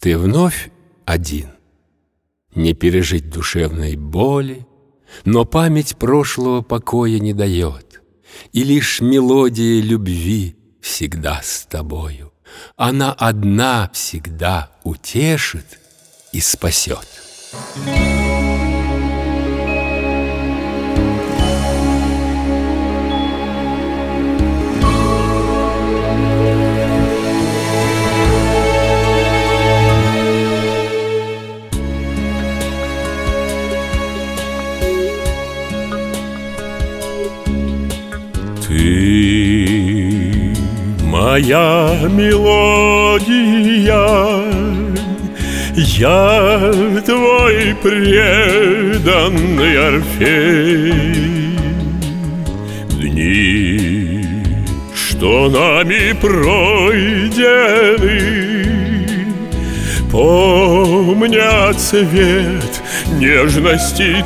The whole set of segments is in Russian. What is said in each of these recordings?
Ты вновь один. Не пережить душевной боли, но память прошлого покоя не дает, и лишь мелодия любви всегда с тобою. Она одна всегда утешит и спасет. Ты моя мелодия, я твой преданный Орфей. Дни, что нами пройдены, помнят цвет нежности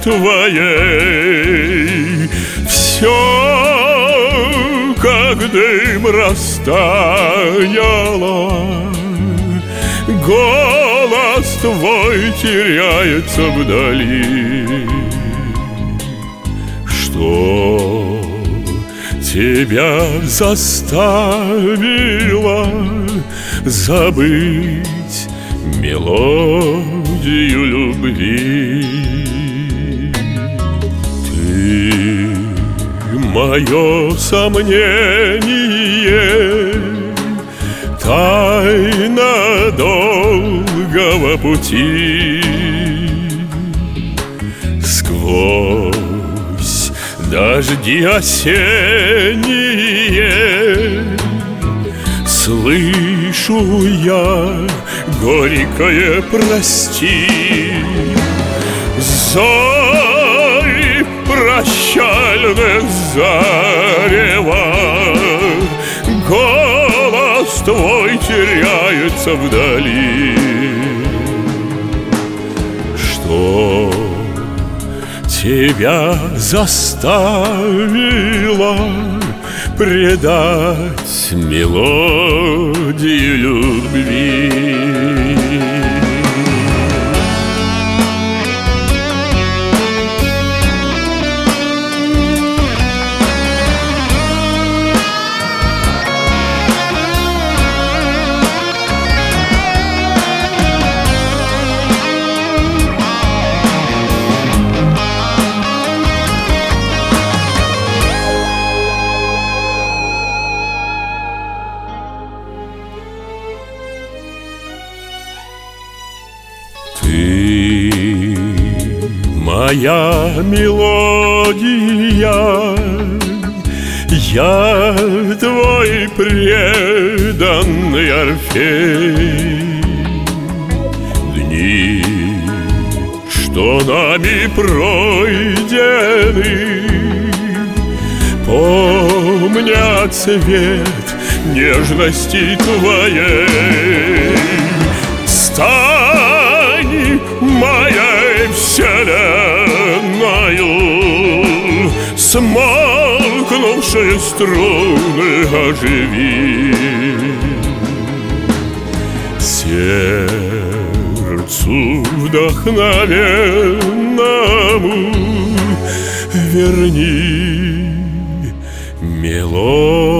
твоей. Все как дым растаяло, голос твой теряется вдали. Что тебя заставило забыть мелодию любви? Ты мое сомнение, тайна долгого пути. Сквозь дожди осенние слышу я горькое прости. Зори прощальных зарева, голос твой теряется вдали. Что тебя заставило предать мелодию любви? Ты моя мелодия, я твой преданный Орфей. Дни, что нами пройдены, помнят цвет нежности твоей. Стань моей вселенною, смолкнувшие струны оживи. Сердцу вдохновенному верни мелодию